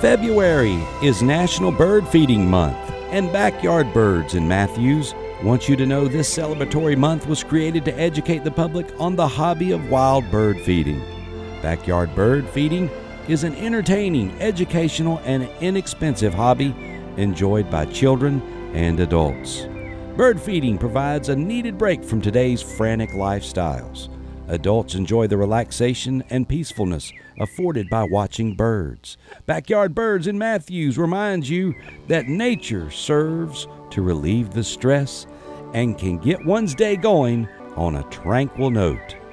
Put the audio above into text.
February is National Bird Feeding Month, and Backyard Birds in Matthews wants you to know this celebratory month was created to educate the public on the hobby of wild bird feeding. Backyard bird feeding is an entertaining, educational, and inexpensive hobby enjoyed by children and adults. Bird feeding provides a needed break from today's frantic lifestyles. Adults enjoy the relaxation and peacefulness afforded by watching birds. Backyard Birds in Matthews reminds you that nature serves to relieve the stress and can get one's day going on a tranquil note.